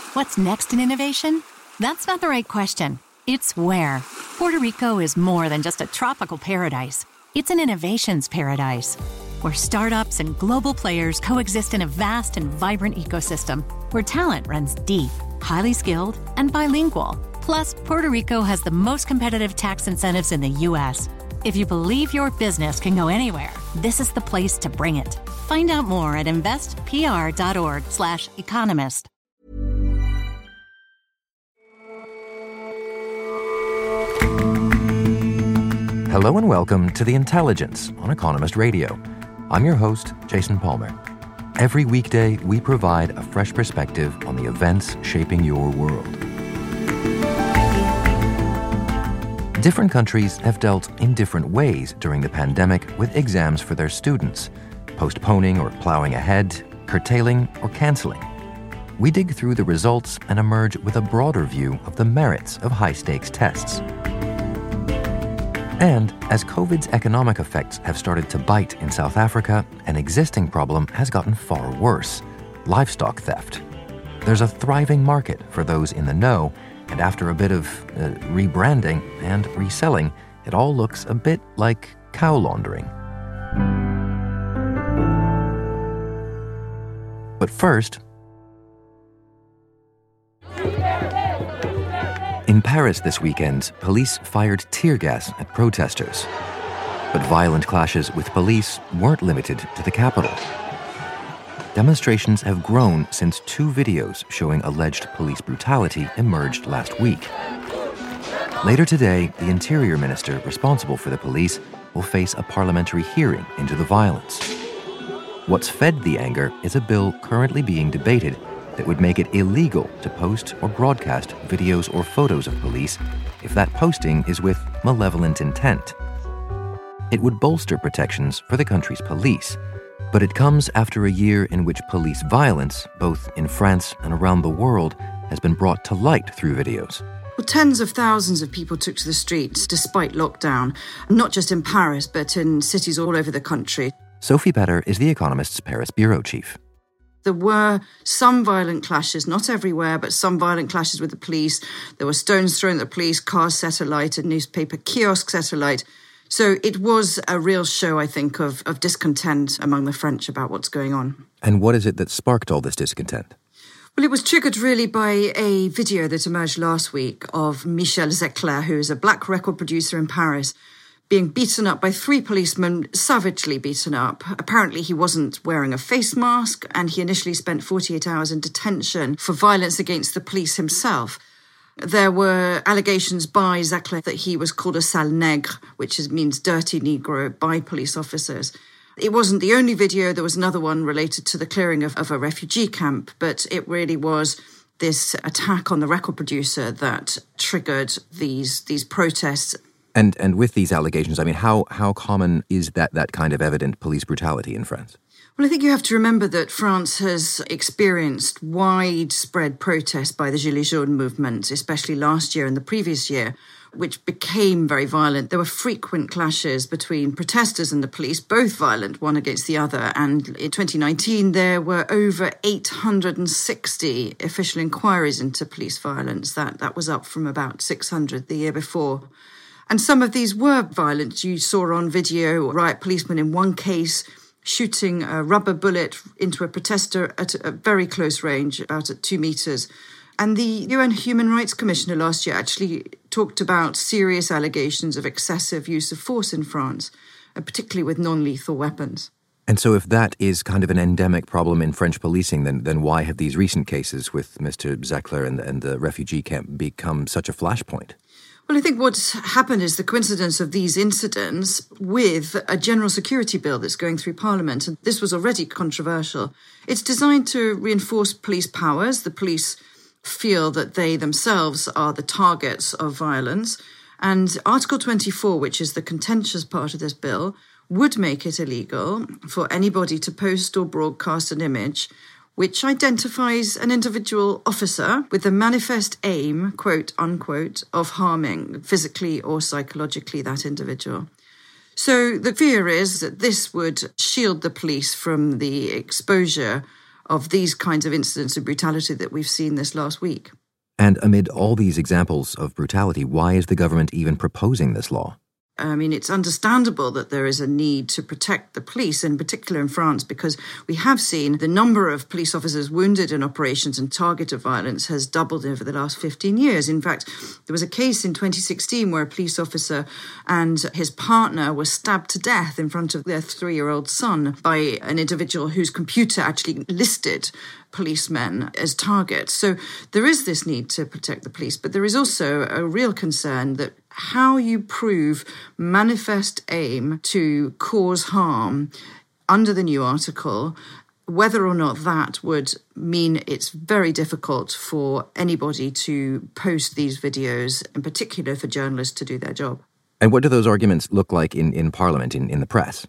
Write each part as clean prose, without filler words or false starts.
What's next in innovation? That's not the right question. It's where. Puerto Rico is more than just a tropical paradise. It's an innovations paradise, where startups and global players coexist in a vast and vibrant ecosystem, where talent runs deep, highly skilled, and bilingual. Plus, Puerto Rico has the most competitive tax incentives in the U.S. If you believe your business can go anywhere, this is the place to bring it. Find out more at investpr.org/economist. Hello and welcome to The Intelligence on Economist Radio. I'm your host, Jason Palmer. Every weekday, we provide a fresh perspective on the events shaping your world. Different countries have dealt in different ways during the pandemic with exams for their students, postponing or plowing ahead, curtailing or canceling. We dig through the results and emerge with a broader view of the merits of high-stakes tests. And as COVID's economic effects have started to bite in South Africa, an existing problem has gotten far worse: livestock theft. There's a thriving market for those in the know, and after a bit of rebranding and reselling, it all looks a bit like cow laundering. But first, in Paris this weekend, police fired tear gas at protesters. But violent clashes with police weren't limited to the capital. Demonstrations have grown since two videos showing alleged police brutality emerged last week. Later today, the Interior Minister responsible for the police will face a parliamentary hearing into the violence. What's fed the anger is a bill currently being debated that would make it illegal to post or broadcast videos or photos of police if that posting is with malevolent intent. It would bolster protections for the country's police, but it comes after a year in which police violence, both in France and around the world, has been brought to light through videos. Well, tens of thousands of people took to the streets despite lockdown, not just in Paris, but in cities all over the country. Sophie Petter is The Economist's Paris bureau chief. There were some violent clashes, not everywhere, but some violent clashes with the police. There were stones thrown at the police, cars set alight, and newspaper kiosks set alight. So it was a real show, I think, of discontent among the French about what's going on. And what is it that sparked all this discontent? Well, it was triggered really by a video that emerged last week of Michel Zecler, who is a black record producer in Paris, being beaten up by three policemen, savagely beaten up. Apparently he wasn't wearing a face mask, and he initially spent 48 hours in detention for violence against the police himself. There were allegations by Zecler that he was called a sale nègre, which means dirty Negro, by police officers. It wasn't the only video. There was another one related to the clearing of a refugee camp, but it really was this attack on the record producer that triggered these protests. And with these allegations, I mean, how common is that kind of evident police brutality in France? Well, I think you have to remember that France has experienced widespread protests by the Gilets jaunes movement, especially last year and the previous year, which became very violent. There were frequent clashes between protesters and the police, both violent, one against the other. And in 2019, there were over 860 official inquiries into police violence. That was up from about 600 the year before. And some of these were violent. You saw on video riot policemen in one case shooting a rubber bullet into a protester at a very close range, about at 2 meters. And the UN Human Rights Commissioner last year actually talked about serious allegations of excessive use of force in France, particularly with non-lethal weapons. And so if that is kind of an endemic problem in French policing, then why have these recent cases with Mr. Zecler and the refugee camp become such a flashpoint? Well, I think what's happened is the coincidence of these incidents with a general security bill that's going through Parliament. And this was already controversial. It's designed to reinforce police powers. The police feel that they themselves are the targets of violence. And Article 24, which is the contentious part of this bill, would make it illegal for anybody to post or broadcast an image which identifies an individual officer with the manifest aim, quote unquote, of harming physically or psychologically that individual. So the fear is that this would shield the police from the exposure of these kinds of incidents of brutality that we've seen this last week. And amid all these examples of brutality, why is the government even proposing this law? I mean, it's understandable that there is a need to protect the police, in particular in France, because we have seen the number of police officers wounded in operations and targeted violence has doubled over the last 15 years. In fact, there was a case in 2016 where a police officer and his partner were stabbed to death in front of their 3-year-old son by an individual whose computer actually listed policemen as targets. So there is this need to protect the police, but there is also a real concern that how you prove manifest aim to cause harm under the new article, whether or not that would mean it's very difficult for anybody to post these videos, in particular for journalists to do their job. And what do those arguments look like in Parliament, in the press?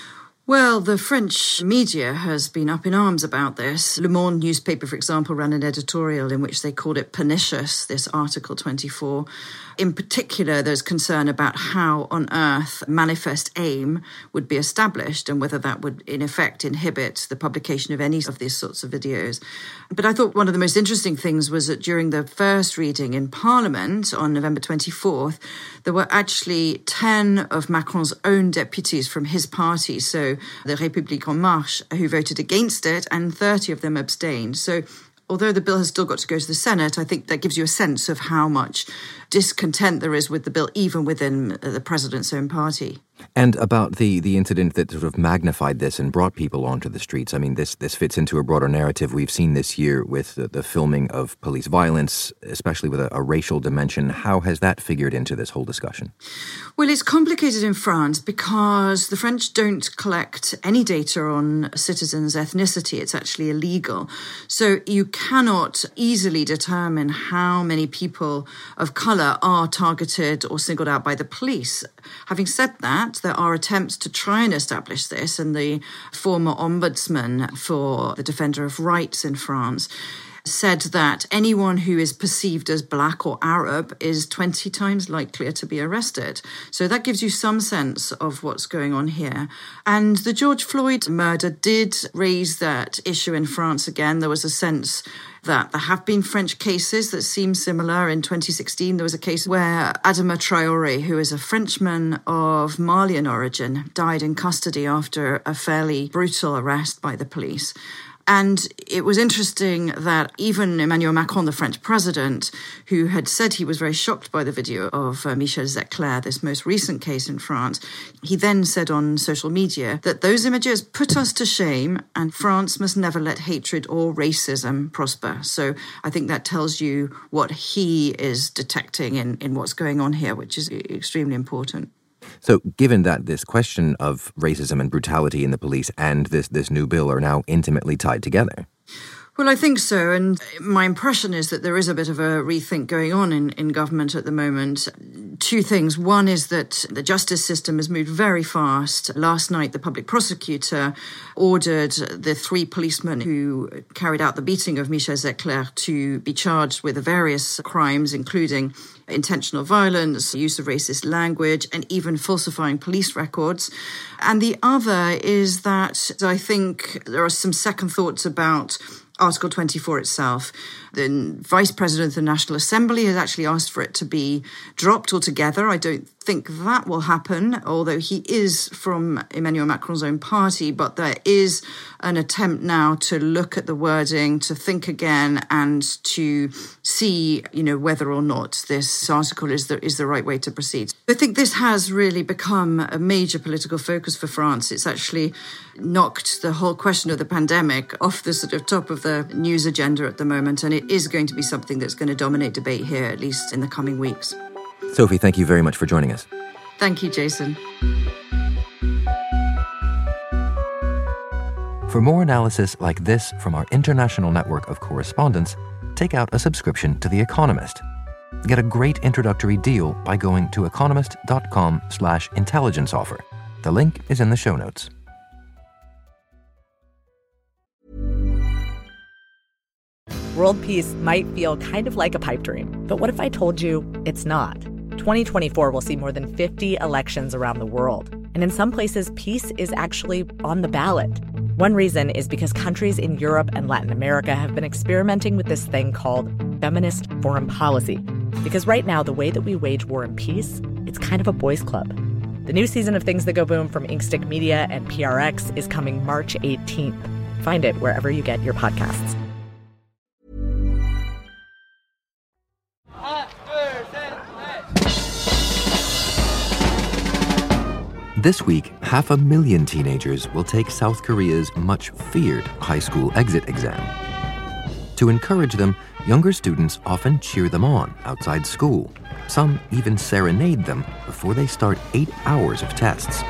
Well, the French media has been up in arms about this. Le Monde newspaper, for example, ran an editorial in which they called it pernicious, this Article 24. In particular, there's concern about how on earth manifest aim would be established and whether that would, in effect, inhibit the publication of any of these sorts of videos. But I thought one of the most interesting things was that during the first reading in Parliament on November 24th, there were actually 10 of Macron's own deputies from his party, so the République En Marche, who voted against it, and 30 of them abstained. So although the bill has still got to go to the Senate, I think that gives you a sense of how much discontent there is with the bill, even within the president's own party. And about the incident that sort of magnified this and brought people onto the streets. I mean, this fits into a broader narrative we've seen this year with the filming of police violence, especially with a racial dimension. How has that figured into this whole discussion? Well, it's complicated in France because the French don't collect any data on citizens' ethnicity. It's actually illegal. So you cannot easily determine how many people of colour are targeted or singled out by the police. Having said that, there are attempts to try and establish this, and the former ombudsman for the Defender of Rights in France said that anyone who is perceived as black or Arab is 20 times likelier to be arrested. So that gives you some sense of what's going on here. And the George Floyd murder did raise that issue in France again. There was a sense that there have been French cases that seem similar. In 2016, there was a case where Adama Traoré, who is a Frenchman of Malian origin, died in custody after a fairly brutal arrest by the police. And it was interesting that even Emmanuel Macron, the French president, who had said he was very shocked by the video of Michel Zecler, this most recent case in France, he then said on social media that those images put us to shame and France must never let hatred or racism prosper. So I think that tells you what he is detecting in what's going on here, which is extremely important. So given that this question of racism and brutality in the police and this new bill are now intimately tied together? Well, I think so. And my impression is that there is a bit of a rethink going on in government at the moment. Two things. One is that the justice system has moved very fast. Last night, the public prosecutor ordered the 3 policemen who carried out the beating of Michel Zecler to be charged with various crimes, including intentional violence, use of racist language, and even falsifying police records. And the other is that I think there are some second thoughts about Article 24 itself. The Vice President of the National Assembly has actually asked for it to be dropped altogether. I don't think that will happen, although he is from Emmanuel Macron's own party, but there is an attempt now to look at the wording, to think again, and to see, whether or not this article is the right way to proceed. I think this has really become a major political focus for France. It's actually knocked the whole question of the pandemic off the sort of top of the news agenda at the moment, and it is going to be something that's going to dominate debate here, at least in the coming weeks. Sophie, thank you very much for joining us. Thank you, Jason. For more analysis like this from our international network of correspondents, take out a subscription to The Economist. Get a great introductory deal by going to economist.com/intelligence offer. The link is in the show notes. World peace might feel kind of like a pipe dream, but what if I told you it's not? 2024 will see more than 50 elections around the world, and in some places, peace is actually on the ballot. One reason is because countries in Europe and Latin America have been experimenting with this thing called feminist foreign policy. Because right now, the way that we wage war and peace, it's kind of a boys' club. The new season of Things That Go Boom from Inkstick Media and PRX is coming March 18th. Find it wherever you get your podcasts. This week, 500,000 teenagers will take South Korea's much-feared high school exit exam. To encourage them, younger students often cheer them on outside school. Some even serenade them before they start 8 hours of tests.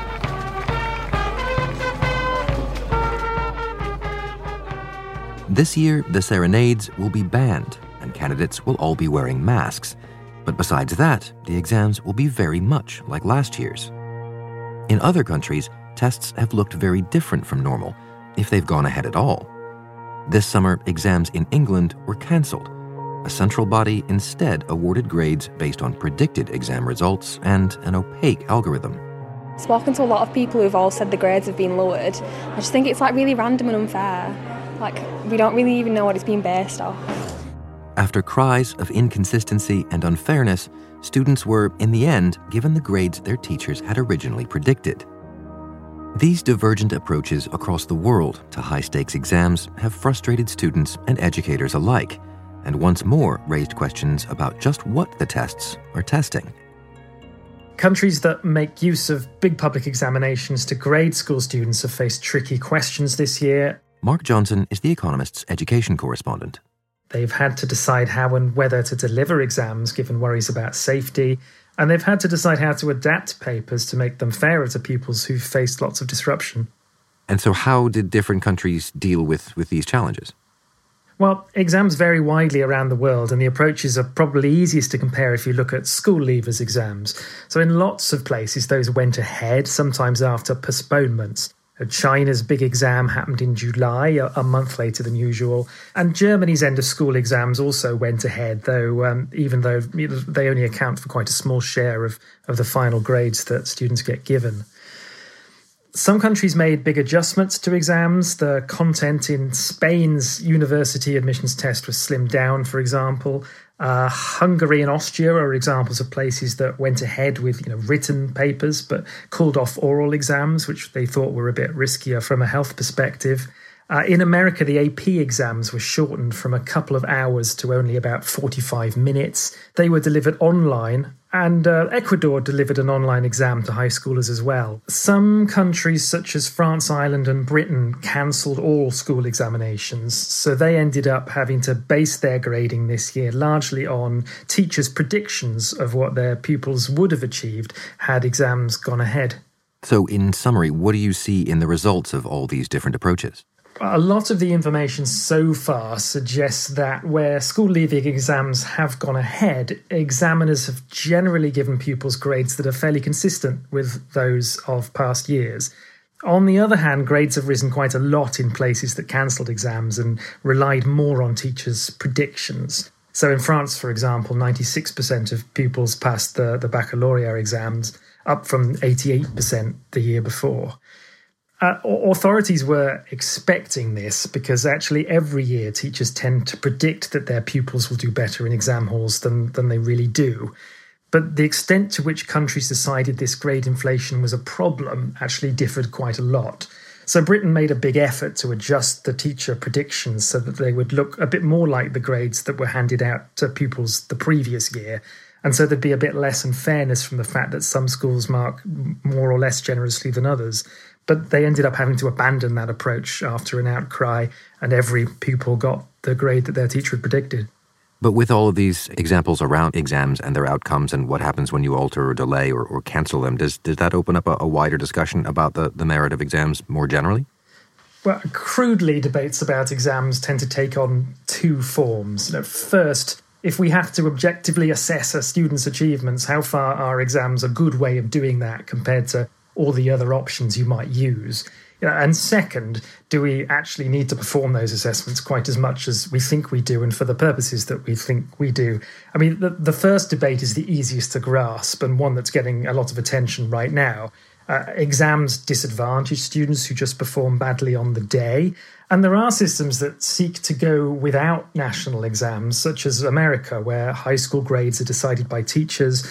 This year, the serenades will be banned, and candidates will all be wearing masks. But besides that, the exams will be very much like last year's. In other countries, tests have looked very different from normal, if they've gone ahead at all. This summer, exams in England were cancelled. A central body instead awarded grades based on predicted exam results and an opaque algorithm. Spoken to a lot of people who've all said the grades have been lowered. I just think it's really random and unfair. We don't really even know what it's been based off. After cries of inconsistency and unfairness, students were, in the end, given the grades their teachers had originally predicted. These divergent approaches across the world to high-stakes exams have frustrated students and educators alike, and once more raised questions about just what the tests are testing. Countries that make use of big public examinations to grade school students have faced tricky questions this year. Mark Johnson is The Economist's education correspondent. They've had to decide how and whether to deliver exams, given worries about safety, and they've had to decide how to adapt papers to make them fairer to pupils who've faced lots of disruption. And so how did different countries deal with these challenges? Well, exams vary widely around the world, and the approaches are probably easiest to compare if you look at school leavers exams. So in lots of places, those went ahead, sometimes after postponements. China's big exam happened in July, a month later than usual. And Germany's end-of-school exams also went ahead, even though they only account for quite a small share of the final grades that students get given. Some countries made big adjustments to exams. The content in Spain's university admissions test was slimmed down, for example. Hungary and Austria are examples of places that went ahead with written papers but called off oral exams, which they thought were a bit riskier from a health perspective. In America, the AP exams were shortened from a couple of hours to only about 45 minutes. They were delivered online, and Ecuador delivered an online exam to high schoolers as well. Some countries, such as France, Ireland and Britain, cancelled all school examinations, so they ended up having to base their grading this year largely on teachers' predictions of what their pupils would have achieved had exams gone ahead. So, in summary, what do you see in the results of all these different approaches? A lot of the information so far suggests that where school leaving exams have gone ahead, examiners have generally given pupils grades that are fairly consistent with those of past years. On the other hand, grades have risen quite a lot in places that cancelled exams and relied more on teachers' predictions. So in France, for example, 96% of pupils passed the baccalaureate exams, up from 88% the year before. Authorities were expecting this because actually every year teachers tend to predict that their pupils will do better in exam halls than they really do. But the extent to which countries decided this grade inflation was a problem actually differed quite a lot. So Britain made a big effort to adjust the teacher predictions so that they would look a bit more like the grades that were handed out to pupils the previous year. And so there'd be a bit less unfairness from the fact that some schools mark more or less generously than others. But they ended up having to abandon that approach after an outcry, and every pupil got the grade that their teacher had predicted. But with all of these examples around exams and their outcomes and what happens when you alter or delay or cancel them, does that open up a wider discussion about the merit of exams more generally? Well, crudely, debates about exams tend to take on two forms. First, if we have to objectively assess a student's achievements, how far are exams a good way of doing that compared to all the other options you might use? And second, do we actually need to perform those assessments quite as much as we think we do and for the purposes that we think we do? I mean, the first debate is the easiest to grasp and one that's getting a lot of attention right now. Exams disadvantage students who just perform badly on the day. And there are systems that seek to go without national exams, such as America, where high school grades are decided by teachers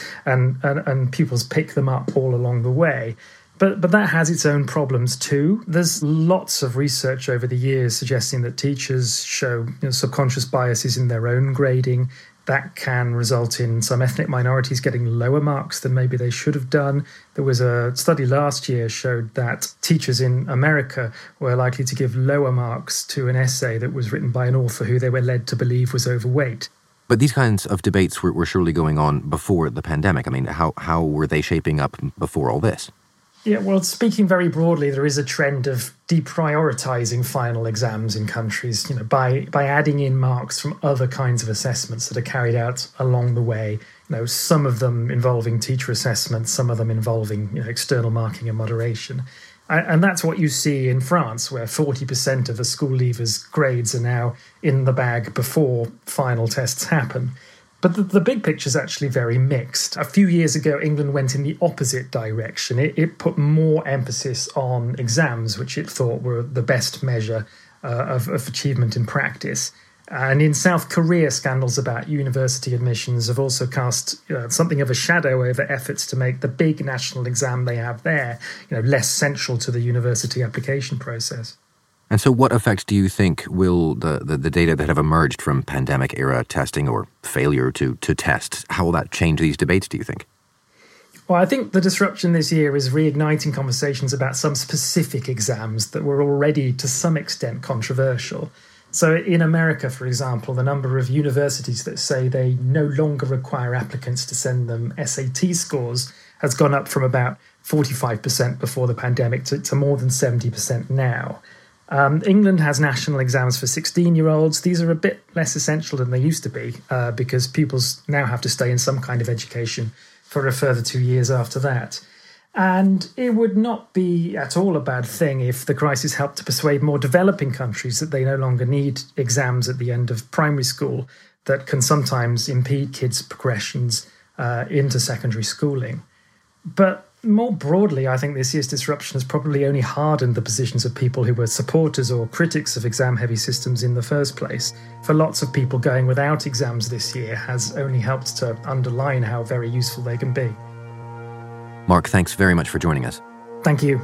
and pupils pick them up all along the way. But that has its own problems too. There's lots of research over the years suggesting that teachers show subconscious biases in their own grading. That can result in some ethnic minorities getting lower marks than maybe they should have done. There was a study last year showed that teachers in America were likely to give lower marks to an essay that was written by an author who they were led to believe was overweight. But these kinds of debates were surely going on before the pandemic. I mean, how were they shaping up before all this? Yeah, well, speaking very broadly, there is a trend of deprioritizing final exams in countries, by adding in marks from other kinds of assessments that are carried out along the way. Some of them involving teacher assessments, some of them involving external marking and moderation. And that's what you see in France, where 40% of a school leaver's grades are now in the bag before final tests happen. But the big picture is actually very mixed. A few years ago, England went in the opposite direction. It put more emphasis on exams, which it thought were the best measure of achievement in practice. And in South Korea, scandals about university admissions have also cast something of a shadow over efforts to make the big national exam they have there, less central to the university application process. And so what effect do you think will the data that have emerged from pandemic-era testing or failure to test, how will that change these debates, do you think? Well, I think the disruption this year is reigniting conversations about some specific exams that were already, to some extent, controversial. So in America, for example, the number of universities that say they no longer require applicants to send them SAT scores has gone up from about 45% before the pandemic to more than 70% now. England has national exams for 16-year-olds. These are a bit less essential than they used to be because pupils now have to stay in some kind of education for a further 2 years after that. And it would not be at all a bad thing if the crisis helped to persuade more developing countries that they no longer need exams at the end of primary school that can sometimes impede kids' progressions into secondary schooling. But more broadly, I think this year's disruption has probably only hardened the positions of people who were supporters or critics of exam-heavy systems in the first place. For lots of people, going without exams this year has only helped to underline how very useful they can be. Mark, thanks very much for joining us. Thank you.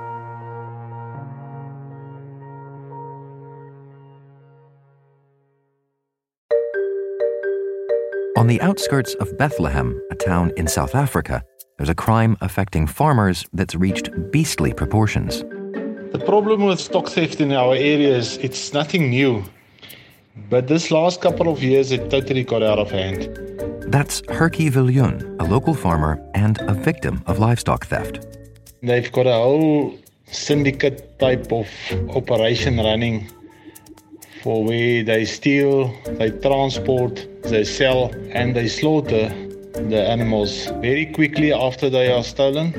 On the outskirts of Bethlehem, a town in South Africa, there's a crime affecting farmers that's reached beastly proportions. The problem with stock theft in our area is it's nothing new. But this last couple of years, it totally got out of hand. That's Herky Viljoen, a local farmer and a victim of livestock theft. They've got a whole syndicate type of operation running for where they steal, they transport, they sell, and they slaughter the animals very quickly after they are stolen.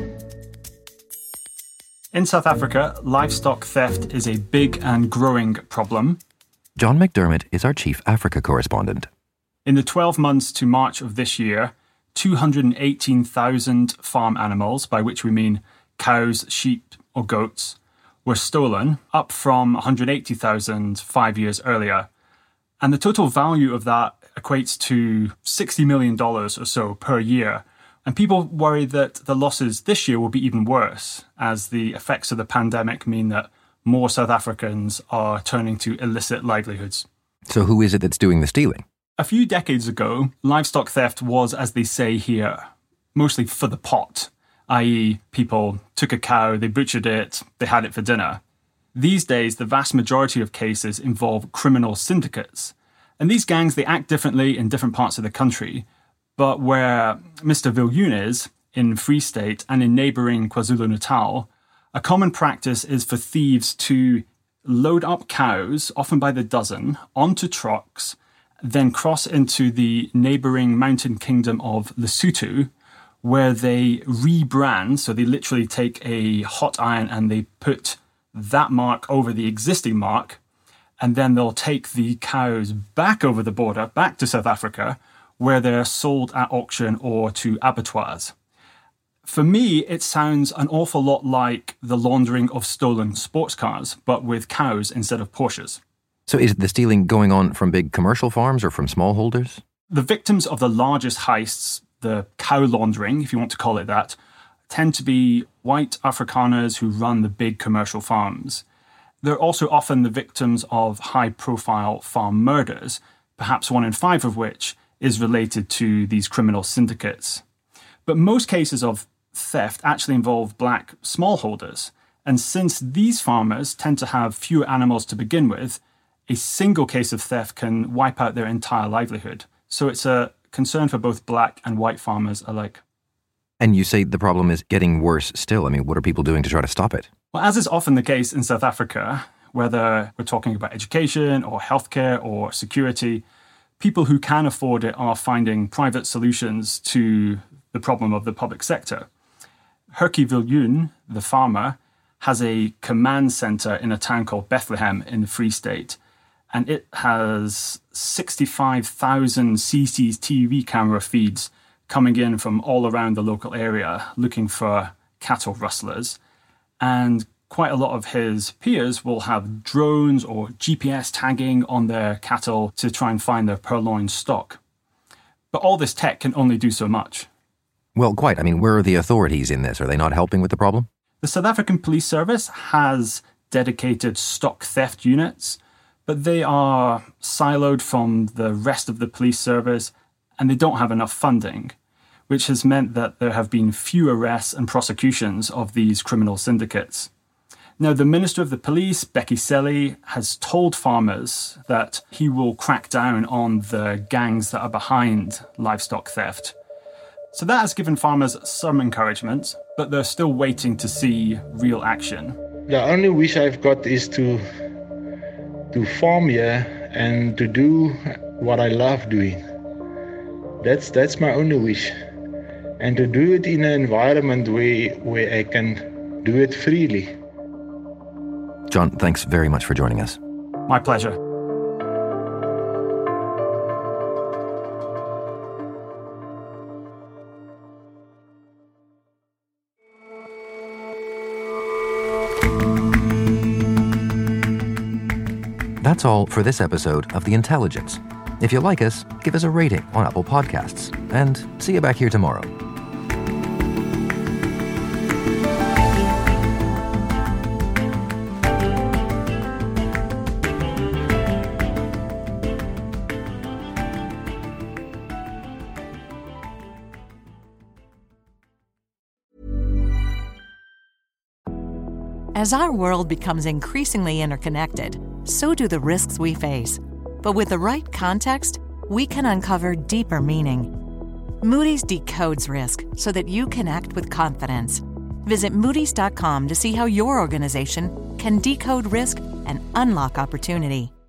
In South Africa, livestock theft is a big and growing problem. John McDermott is our chief Africa correspondent. In the 12 months to March of this year, 218,000 farm animals, by which we mean cows, sheep or goats, were stolen, up from 180,000 5 years earlier. And the total value of that equates to $60 million or so per year. And people worry that the losses this year will be even worse, as the effects of the pandemic mean that more South Africans are turning to illicit livelihoods. So who is it that's doing the stealing? A few decades ago, livestock theft was, as they say here, mostly for the pot, i.e. people took a cow, they butchered it, they had it for dinner. These days, the vast majority of cases involve criminal syndicates. And these gangs, they act differently in different parts of the country. But where Mr. Viljoen is, in Free State and in neighbouring KwaZulu-Natal, a common practice is for thieves to load up cows, often by the dozen, onto trucks, then cross into the neighbouring mountain kingdom of Lesotho, where they rebrand, so they literally take a hot iron and they put that mark over the existing mark, and then they'll take the cows back over the border, back to South Africa, where they're sold at auction or to abattoirs. For me, it sounds an awful lot like the laundering of stolen sports cars, but with cows instead of Porsches. So is the stealing going on from big commercial farms or from smallholders? The victims of the largest heists, the cow laundering, if you want to call it that, tend to be white Afrikaners who run the big commercial farms. They're also often the victims of high-profile farm murders, perhaps 1 in 5 of which is related to these criminal syndicates. But most cases of theft actually involve black smallholders. And since these farmers tend to have fewer animals to begin with, a single case of theft can wipe out their entire livelihood. So it's a concern for both black and white farmers alike. And you say the problem is getting worse still. I mean, what are people doing to try to stop it? Well, as is often the case in South Africa, whether we're talking about education or healthcare or security, people who can afford it are finding private solutions to the problem of the public sector. Herky Viljoen, the farmer, has a command centre in a town called Bethlehem in the Free State, and it has 65,000 CCTV camera feeds coming in from all around the local area looking for cattle rustlers. And quite a lot of his peers will have drones or GPS tagging on their cattle to try and find their purloined stock. But all this tech can only do so much. Well, quite. I mean, where are the authorities in this? Are they not helping with the problem? The South African Police Service has dedicated stock theft units, but they are siloed from the rest of the police service and they don't have enough funding, which has meant that there have been few arrests and prosecutions of these criminal syndicates. Now, the Minister of the Police, Bheki Cele, has told farmers that he will crack down on the gangs that are behind livestock theft. So that has given farmers some encouragement, but they're still waiting to see real action. The only wish I've got is to farm here and to do what I love doing. That's my only wish. And to do it in an environment where I can do it freely. John, thanks very much for joining us. My pleasure. That's all for this episode of The Intelligence. If you like us, give us a rating on Apple Podcasts. And see you back here tomorrow. As our world becomes increasingly interconnected, so do the risks we face. But with the right context, we can uncover deeper meaning. Moody's decodes risk so that you can act with confidence. Visit Moodys.com to see how your organization can decode risk and unlock opportunity.